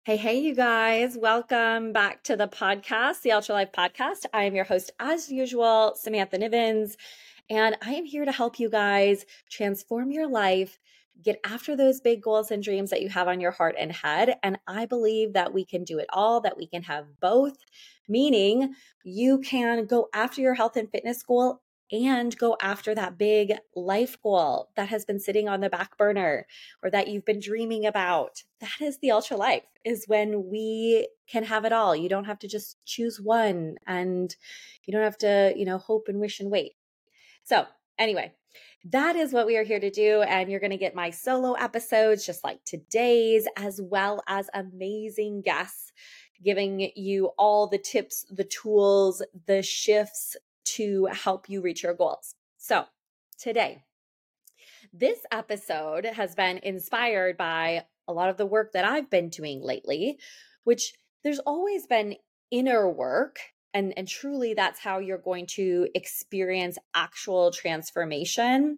Hey, you guys. Welcome back to the podcast, the Ultra Life Podcast. I am your host, as usual, Samantha Nivens, and I am here to help you guys transform your life, get after those big goals and dreams that you have on your heart and head. And I believe that we can do it all, that we can have both, meaning you can go after your health and fitness goal and go after that big life goal that has been sitting on the back burner or that you've been dreaming about. That is the ultra life, is when we can have it all. You don't have to just choose one, and you don't have to, hope and wish and wait. So anyway, that is what we are here to do. And you're going to get my solo episodes just like today's, as well as amazing guests giving you all the tips, the tools, the shifts to help you reach your goals. So today, this episode has been inspired by a lot of the work that I've been doing lately, which there's always been inner work. And truly, that's how you're going to experience actual transformation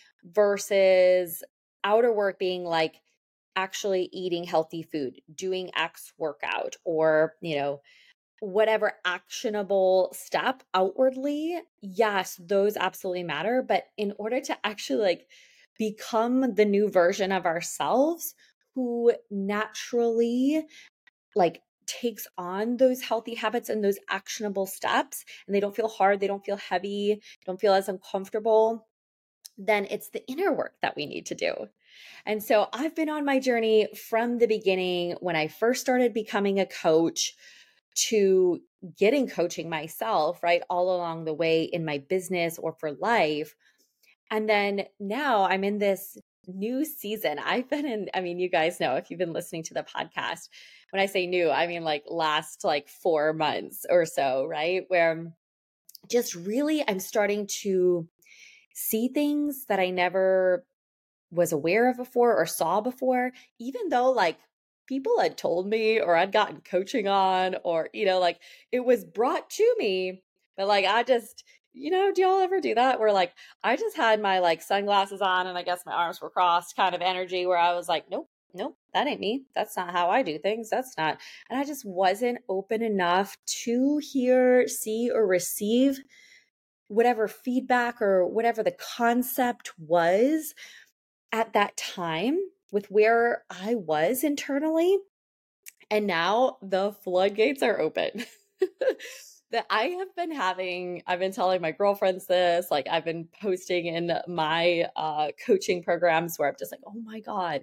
versus outer work being like actually eating healthy food, doing X workout, or, whatever actionable step outwardly. Yes, those absolutely matter. But in order to actually become the new version of ourselves who naturally takes on those healthy habits and those actionable steps, and they don't feel hard, they don't feel heavy, don't feel as uncomfortable, then it's the inner work that we need to do. And so I've been on my journey from the beginning when I first started becoming a coach to getting coaching myself, right? All along the way in my business or for life. And then now I'm in this new season. You guys know if you've been listening to the podcast, when I say new, I mean last 4 months or so, right? Where just really I'm starting to see things that I never was aware of before or saw before, even though people had told me or I'd gotten coaching on, or, it was brought to me. But I just, do y'all ever do that where I just had my sunglasses on and I guess my arms were crossed kind of energy where I was like, nope, that ain't me. That's not how I do things. That's not. And I just wasn't open enough to hear, see, or receive whatever feedback or whatever the concept was at that time with where I was internally. And now the floodgates are open. That I've been telling my girlfriends this, I've been posting in my coaching programs where I'm just like, oh my God,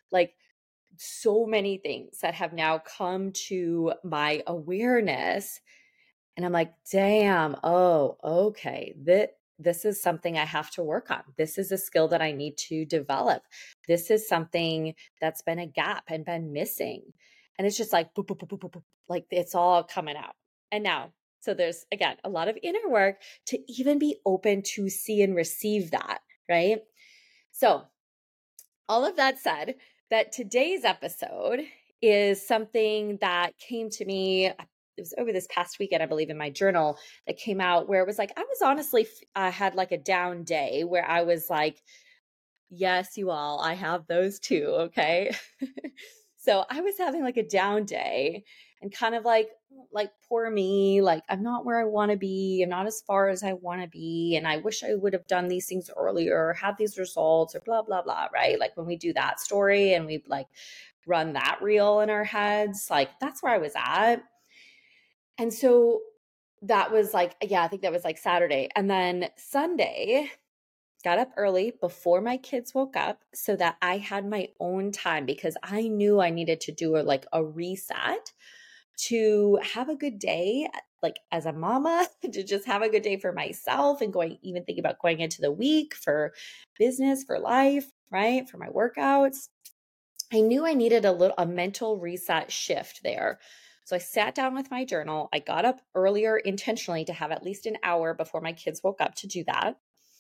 so many things that have now come to my awareness. And I'm like, damn, oh, okay. This is something I have to work on. This is a skill that I need to develop. This is something that's been a gap and been missing. And it's just like, boop, boop, boop, boop, boop, boop, like it's all coming out. And now, so there's, again, a lot of inner work to even be open to see and receive that, right? So all of that said, that today's episode is something that came to me. It was over this past weekend, I believe, in my journal that came out where it was I was honestly, I had a down day where I was like, yes, you all, I have those too. Okay. So I was having a down day and kind of poor me, I'm not where I want to be. I'm not as far as I want to be. And I wish I would have done these things earlier, or had these results, or blah, blah, blah. Right. When we do that story and we run that reel in our heads, that's where I was at. And so that was I think that was Saturday. And then Sunday, got up early before my kids woke up so that I had my own time, because I knew I needed to do a reset to have a good day, as a mama, to just have a good day for myself and even thinking about going into the week for business, for life, right? For my workouts. I knew I needed a mental reset shift there. So I sat down with my journal. I got up earlier intentionally to have at least an hour before my kids woke up to do that.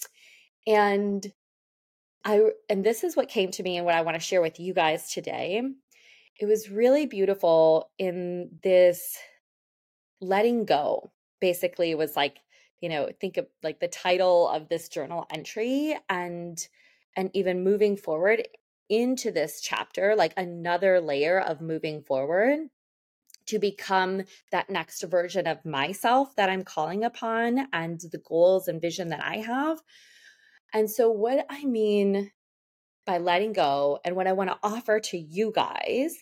And this is what came to me and what I want to share with you guys today. It was really beautiful in this letting go. Basically, it was think of the title of this journal entry, and even moving forward into this chapter, like another layer of moving forward to become that next version of myself that I'm calling upon and the goals and vision that I have. And so what I mean by letting go and what I want to offer to you guys,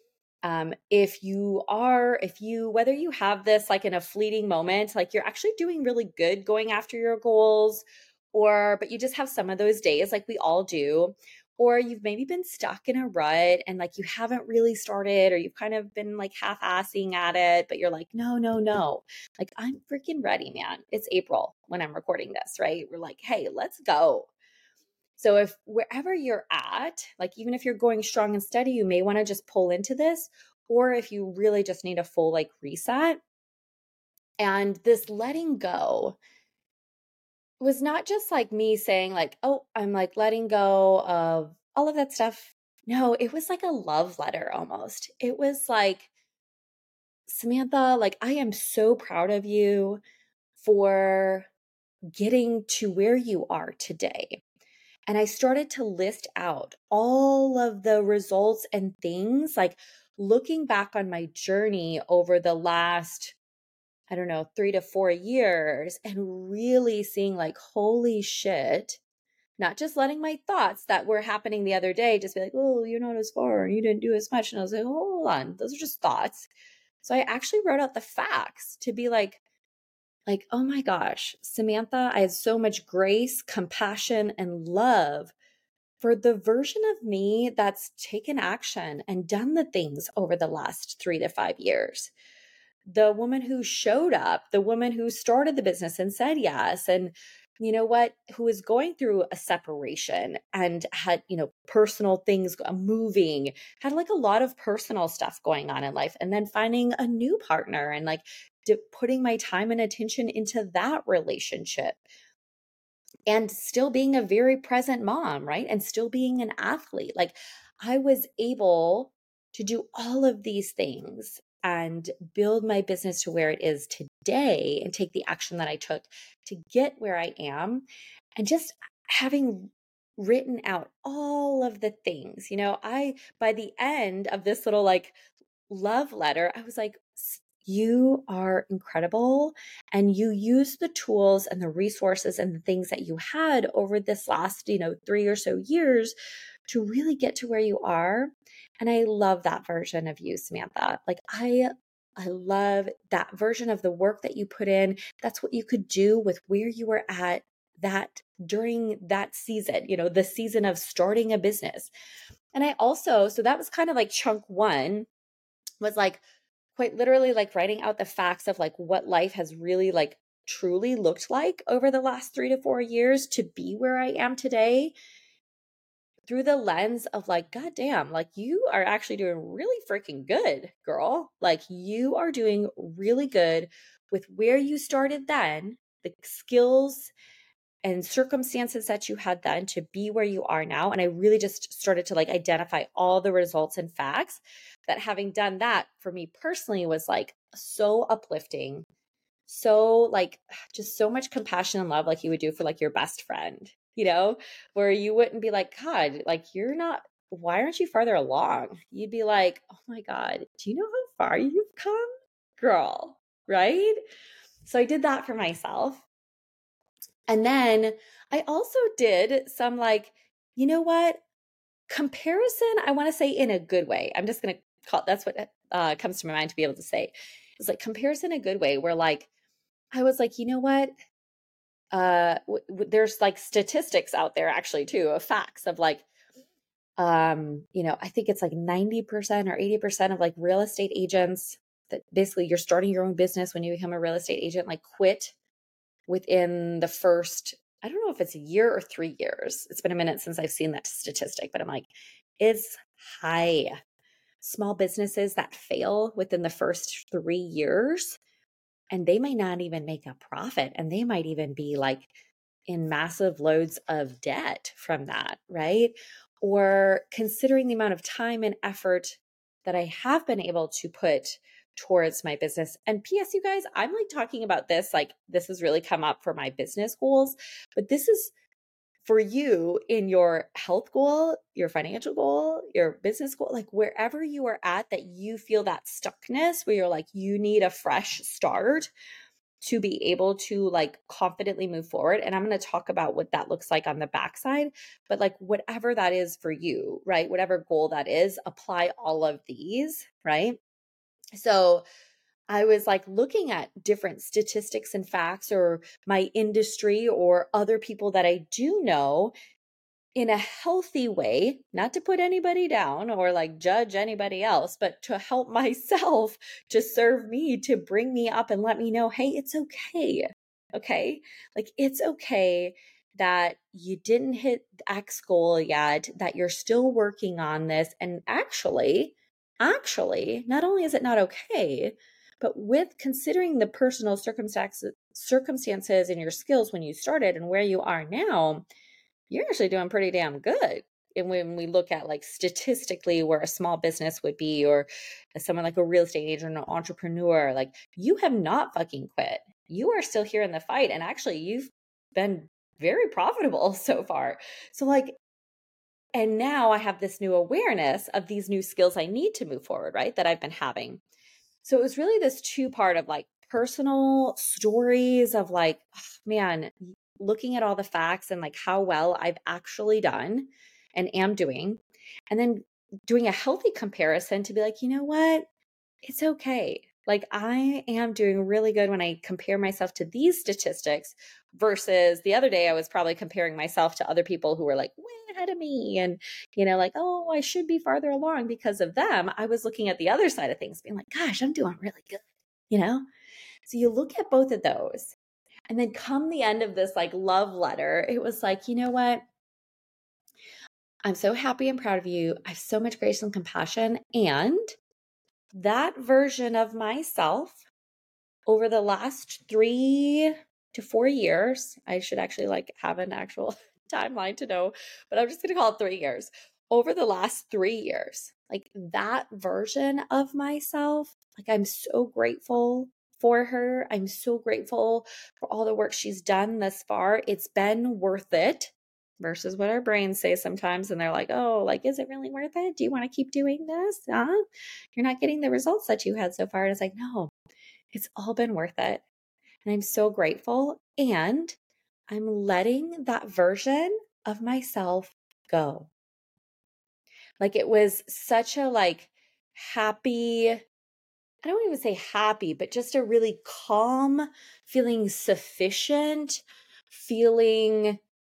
whether you have this like in a fleeting moment, like you're actually doing really good going after your goals, but you just have some of those days like we all do, or you've maybe been stuck in a rut and like you haven't really started, or you've kind of been like half-assing at it, but you're like, no, no, no. Like I'm freaking ready, man. It's April when I'm recording this, right? We're like, hey, let's go. So if wherever you're at, like even if you're going strong and steady, you may want to just pull into this, or if you really just need a full like reset. And this letting go was not just like me saying like, oh, I'm like letting go of all of that stuff. No, it was like a love letter almost. It was like, Samantha, like I am so proud of you for getting to where you are today. And I started to list out all of the results and things, like looking back on my journey over the last, I don't know, 3 to 4 years, and really seeing like, holy shit, not just letting my thoughts that were happening the other day just be like, oh, you're not as far, you didn't do as much. And I was like, hold on, those are just thoughts. So I actually wrote out the facts to be like, oh my gosh, Samantha, I had so much grace, compassion, and love for the version of me that's taken action and done the things over the last 3 to 5 years. The woman who showed up, the woman who started the business and said yes. And you know what, who is going through a separation and had, personal things moving, had like a lot of personal stuff going on in life, and then finding a new partner and like putting my time and attention into that relationship and still being a very present mom, right? And still being an athlete. Like I was able to do all of these things and build my business to where it is today and take the action that I took to get where I am. And just having written out all of the things, by the end of this little like love letter, I was like, you are incredible. And you use the tools and the resources and the things that you had over this last, 3 or so years to really get to where you are. And I love that version of you, Samantha. Like I love that version of the work that you put in. That's what you could do with where you were at that during that season, the season of starting a business. And so that was kind of like chunk one, was like quite literally like writing out the facts of like what life has really like truly looked like over the last 3 to 4 years to be where I am today, through the lens of like, God damn, like you are actually doing really freaking good, girl. Like you are doing really good with where you started then, the skills and circumstances that you had then to be where you are now. And I really just started to like identify all the results and facts that, having done that for me personally, was like so uplifting. So like just so much compassion and love, like you would do for like your best friend, where you wouldn't be like, God, like why aren't you farther along? You'd be like, oh my God, do you know how far you've come, girl? Right? So I did that for myself. And then I also did some like, you know what? Comparison, I want to say in a good way. I'm just going to call that's what comes to my mind to be able to say. It's like comparison in a good way, where like, I was like, you know what? There's like statistics out there actually too, of facts of like, I think it's like 90% or 80% of like real estate agents that basically you're starting your own business when you become a real estate agent, like quit within the first, I don't know if it's a year or 3 years. It's been a minute since I've seen that statistic, but I'm like, it's high. Small businesses that fail within the first 3 years, and they may not even make a profit, and they might even be like in massive loads of debt from that, right? Or considering the amount of time and effort that I have been able to put towards my business. And PS, you guys, I'm like talking about this, like this has really come up for my business goals, but this is for you in your health goal, your financial goal, your business goal, like wherever you are at that you feel that stuckness where you're like, you need a fresh start to be able to like confidently move forward. And I'm going to talk about what that looks like on the backside, but like whatever that is for you, right? Whatever goal that is, apply all of these, right? So I was like looking at different statistics and facts or my industry or other people that I do know in a healthy way, not to put anybody down or like judge anybody else, but to help myself, to serve me, to bring me up and let me know, hey, it's okay. Okay. Like it's okay that you didn't hit X goal yet, that you're still working on this. And actually, not only is it not okay, but with considering the personal circumstances and your skills when you started and where you are now, you're actually doing pretty damn good. And when we look at like statistically where a small business would be, or someone like a real estate agent or an entrepreneur, like you have not fucking quit. You are still here in the fight. And actually, you've been very profitable so far. So, like, and now I have this new awareness of these new skills I need to move forward, right? That I've been having. So it was really this two-part of like personal stories of like, oh, man, looking at all the facts and like how well I've actually done and am doing. And then doing a healthy comparison to be like, you know what? It's okay. Like I am doing really good when I compare myself to these statistics versus the other day I was probably comparing myself to other people who were like way ahead of me and like, oh, I should be farther along because of them. I was looking at the other side of things being like, gosh, I'm doing really good, you know? So you look at both of those. And then come the end of this like love letter, it was like, you know what? I'm so happy and proud of you. I have so much grace and compassion. And that version of myself over the last 3 to 4 years, I should actually like have an actual timeline to know, but I'm just going to call it 3 years. Over the last 3 years, like that version of myself, like I'm so grateful for her. I'm so grateful for all the work she's done thus far. It's been worth it versus what our brains say sometimes. And they're like, oh, like, is it really worth it? Do you want to keep doing this? You're not getting the results that you had so far. And it's like, no, it's all been worth it. And I'm so grateful. And I'm letting that version of myself go. Like it was such a like happy, I don't even say happy, but just a really calm, feeling sufficient, feeling,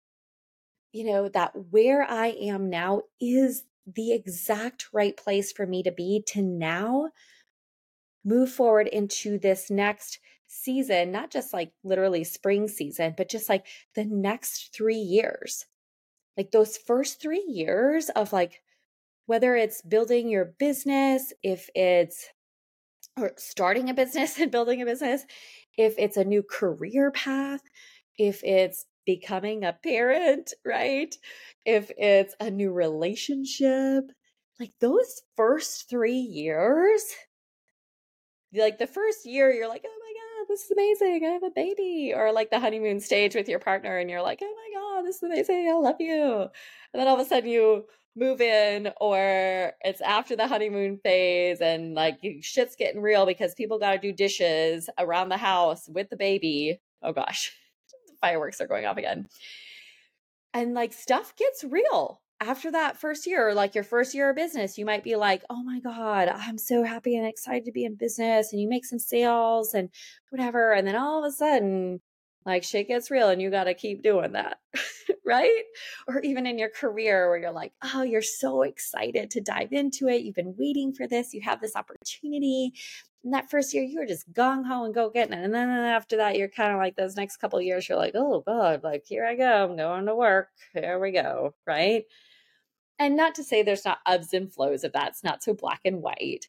that where I am now is the exact right place for me to be to now move forward into this next season, not just like literally spring season, but just like the next 3 years. Like those first 3 years of like, whether it's building your business, if it's or starting a business and building a business, if it's a new career path, if it's becoming a parent, right? If it's a new relationship, like those first 3 years, like the first year, you're like, oh my God, this is amazing. I have a baby. Or like the honeymoon stage with your partner, and you're like, oh my God, this is amazing. I love you. And then all of a sudden you move in, or it's after the honeymoon phase, and like shit's getting real because people got to do dishes around the house with the baby. Oh gosh, fireworks are going off again. And like stuff gets real after that first year, or like your first year of business. You might be like, oh my God, I'm so happy and excited to be in business. And you make some sales and whatever. And then all of a sudden, like shit gets real and you got to keep doing that. Right? Or even in your career where you're like, oh, you're so excited to dive into it. You've been waiting for this. You have this opportunity. In that first year, you were just gung ho and go getting it. And then after that, you're kind of like those next couple of years, you're like, oh God, like here I go. I'm going to work. Here we go. Right. And not to say there's not ebbs and flows of that. It's not so black and white.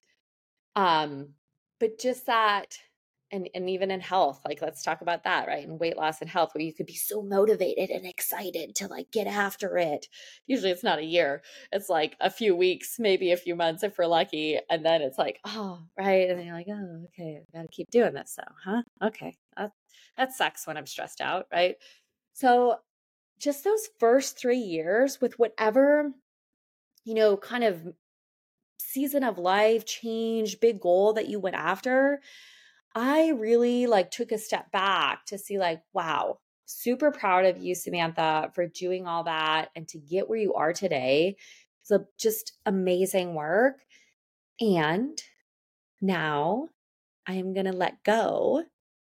But just that, and even in health, like let's talk about that, right? And weight loss and health, where you could be so motivated and excited to like get after it. Usually it's not a year. It's like a few weeks, maybe a few months if we're lucky. And then it's like, oh, right. And then you're like, oh, okay, I gotta keep doing this though, huh? Okay. That sucks when I'm stressed out, right? So just those first 3 years with whatever, kind of season of life change, big goal that you went after, I really like took a step back to see like, wow, super proud of you, Samantha, for doing all that and to get where you are today. It's just amazing work. And now I am going to let go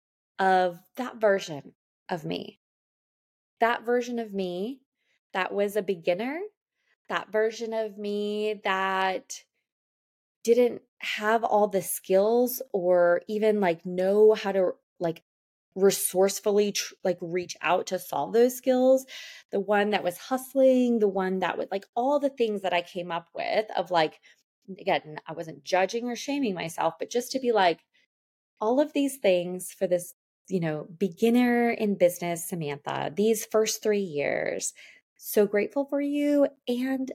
of that version of me. That version of me that was a beginner, that version of me that didn't have all the skills or even like know how to like resourcefully like reach out to solve those skills, the one that was hustling, the one that would like all the things that I came up with of like, again, I wasn't judging or shaming myself, but just to be like, all of these things for this, beginner in business, Samantha, these first 3 years, so grateful for you. And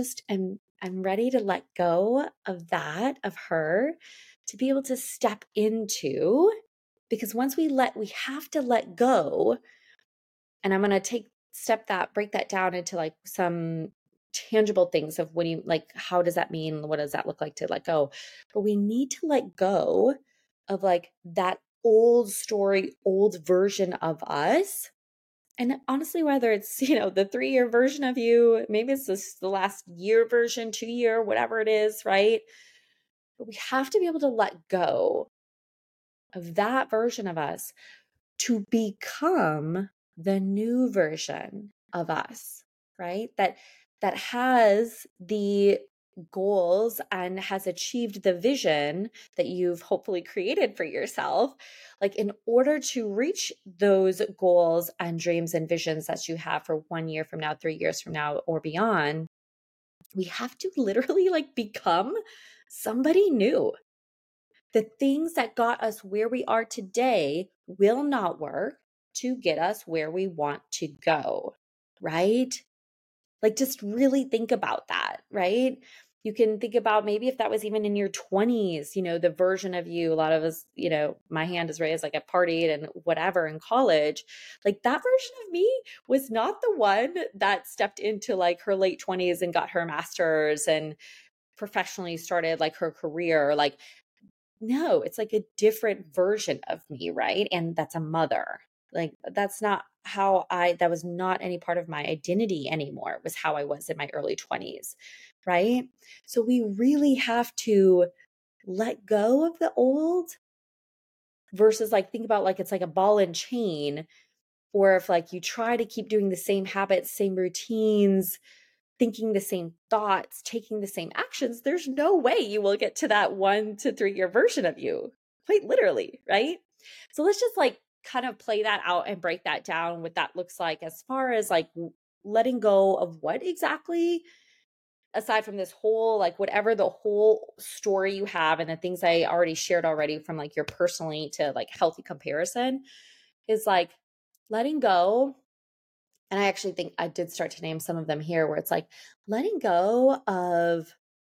I'm ready to let go of that, of her, to be able to step into, because once we have to let go. And I'm going to break that down into like some tangible things of how does that mean? What does that look like to let go? But we need to let go of like that old story, old version of us. And honestly, whether it's, the 3-year version of you, maybe it's the last year version, 2-year, whatever it is, right? But we have to be able to let go of that version of us to become the new version of us, right? That has the goals and has achieved the vision that you've hopefully created for yourself. Like in order to reach those goals and dreams and visions that you have for 1 year from now, 3 years from now, or beyond, we have to literally like become somebody new. The things that got us where we are today will not work to get us where we want to go, right? Like just really think about that, right? You can think about maybe if that was even in your 20s, the version of you, a lot of us, my hand is raised, like I partied and whatever in college. Like that version of me was not the one that stepped into like her late 20s and got her master's and professionally started like her career. Like no, it's like a different version of me, right? And that's a mother. Like that's not that was not any part of my identity anymore. It was how I was in my early 20s, right? So we really have to let go of the old versus like think about like it's like a ball and chain, or if like you try to keep doing the same habits, same routines, thinking the same thoughts, taking the same actions, there's no way you will get to that 1 to 3 year version of you, quite literally, right? So let's just like kind of play that out and break that down, what that looks like as far as like letting go of what exactly, aside from this whole, like whatever the whole story you have and the things I already shared already from like your personally to like healthy comparison is like letting go. And I actually think I did start to name some of them here where it's like letting go of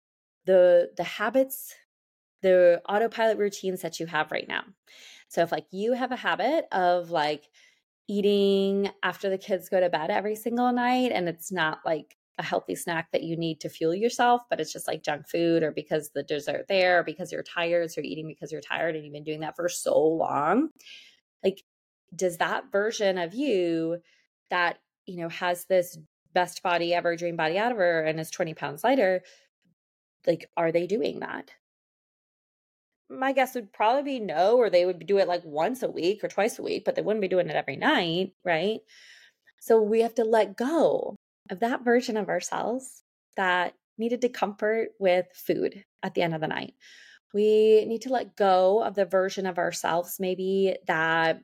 the habits, the autopilot routines that you have right now. So if like you have a habit of like eating after the kids go to bed every single night and it's not like a healthy snack that you need to fuel yourself, but it's just like junk food or because the dessert there, or because you're tired, so you're eating because you're tired and you've been doing that for so long. Like, does that version of you that, has this best body ever, dream body ever, and is 20 pounds lighter, like, are they doing that? My guess would probably be no, or they would do it like once a week or twice a week, but they wouldn't be doing it every night, right? So we have to let go of that version of ourselves that needed to comfort with food at the end of the night. We need to let go of the version of ourselves maybe that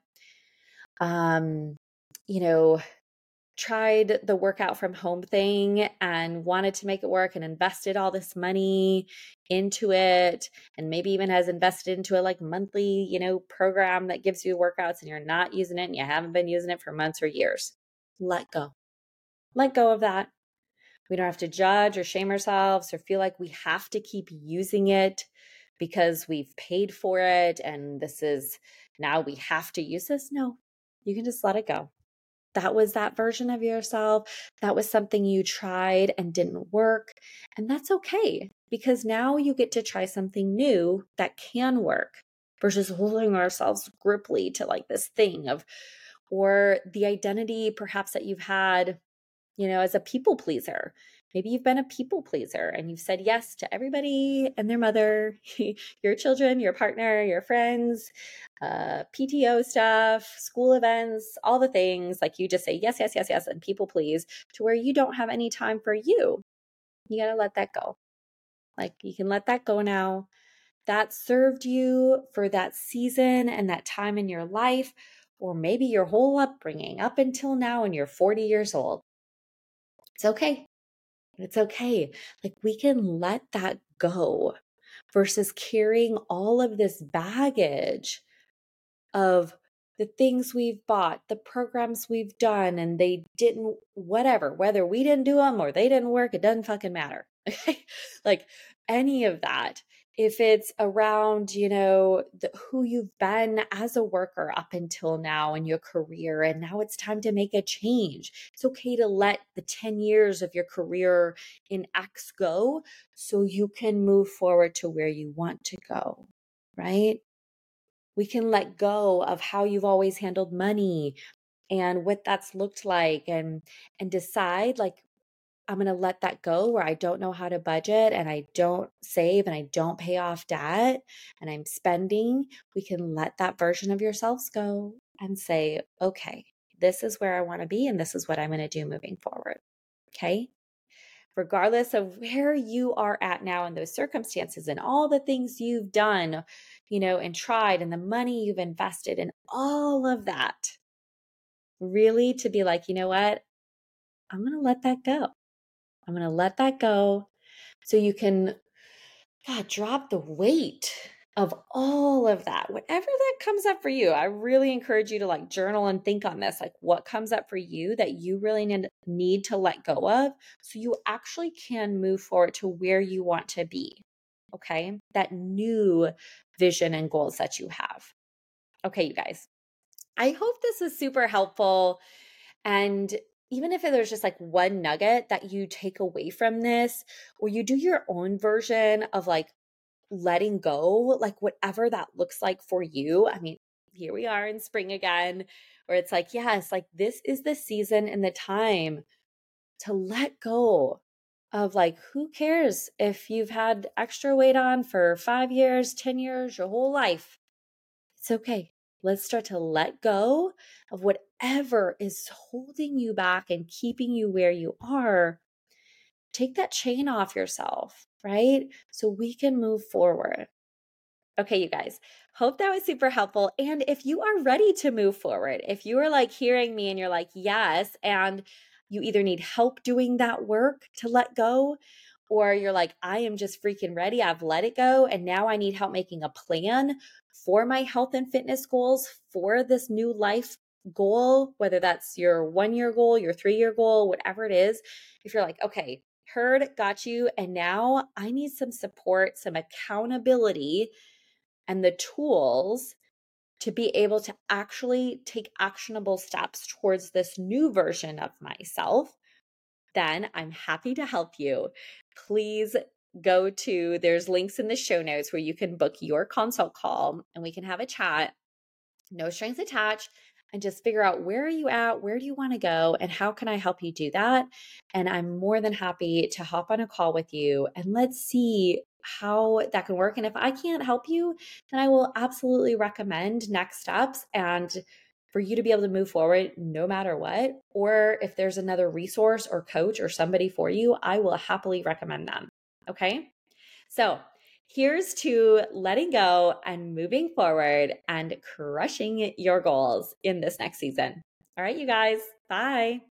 um, you know, tried the workout from home thing and wanted to make it work and invested all this money into it, and maybe even has invested into a like monthly, program that gives you workouts and you're not using it and you haven't been using it for months or years. Let go. Let go of that. We don't have to judge or shame ourselves or feel like we have to keep using it because we've paid for it and this is now we have to use this. No, you can just let it go. that was that version of yourself. That was something you tried and didn't work. And that's okay, because now you get to try something new that can work versus holding ourselves griply to like this thing of, or the identity perhaps that you've had, as a people pleaser. Maybe you've been a people pleaser and you've said yes to everybody and their mother, your children, your partner, your friends, PTO stuff, school events, all the things. Like you just say yes, yes, yes, yes, and people please, to where you don't have any time for you. You got to let that go. Like you can let that go now. That served you for that season and that time in your life, or maybe your whole upbringing up until now, and you're 40 years old. It's okay. It's okay. Like we can let that go versus carrying all of this baggage of the things we've bought, the programs we've done, and they didn't, whatever, whether we didn't do them or they didn't work, it doesn't fucking matter. Okay. Like any of that. If it's around, who you've been as a worker up until now in your career, and now it's time to make a change. It's okay to let the 10 years of your career in X go so you can move forward to where you want to go, right? We can let go of how you've always handled money and what that's looked like, and decide like, I'm going to let that go where I don't know how to budget and I don't save and I don't pay off debt and I'm spending. We can let that version of yourselves go and say, okay, this is where I want to be and this is what I'm going to do moving forward. Okay. Regardless of where you are at now in those circumstances and all the things you've done, and tried, and the money you've invested in, all of that, really to be like, you know what? I'm going to let that go. I'm going to let that go so you can, God, drop the weight of all of that. Whatever that comes up for you, I really encourage you to like journal and think on this, like what comes up for you that you really need to let go of so you actually can move forward to where you want to be. Okay. That new vision and goals that you have. Okay, you guys, I hope this is super helpful. And even if there's just like one nugget that you take away from this, or you do your own version of like letting go, like whatever that looks like for you. I mean, here we are in spring again, where it's like, yes, like this is the season and the time to let go of like, who cares if you've had extra weight on for 5 years, 10 years, your whole life? It's okay. Let's start to let go of whatever is holding you back and keeping you where you are. Take that chain off yourself, right? So we can move forward. Okay, you guys, hope that was super helpful. And if you are ready to move forward, if you are like hearing me and you're like, yes, and you either need help doing that work to let go, or you're like, I am just freaking ready. I've let it go. And now I need help making a plan for my health and fitness goals for this new life goal, whether that's your 1-year goal, your 3-year goal, whatever it is. If you're like, okay, heard, got you. And now I need some support, some accountability, and the tools to be able to actually take actionable steps towards this new version of myself, then I'm happy to help you. Please there's links in the show notes where you can book your consult call and we can have a chat, no strings attached, and just figure out where are you at, where do you want to go, and how can I help you do that? And I'm more than happy to hop on a call with you and let's see how that can work. And if I can't help you, then I will absolutely recommend next steps and for you to be able to move forward no matter what. Or if there's another resource or coach or somebody for you, I will happily recommend them. Okay. So here's to letting go and moving forward and crushing your goals in this next season. All right, you guys, bye.